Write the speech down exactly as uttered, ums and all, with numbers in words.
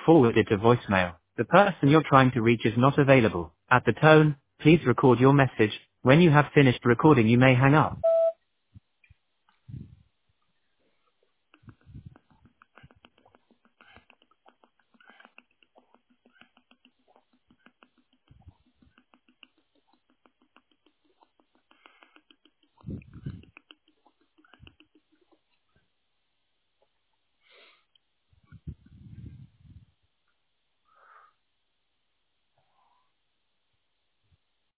forwarded to voicemail. The person you're trying to reach is not available. At the tone, please record your message. When you have finished recording, you may hang up.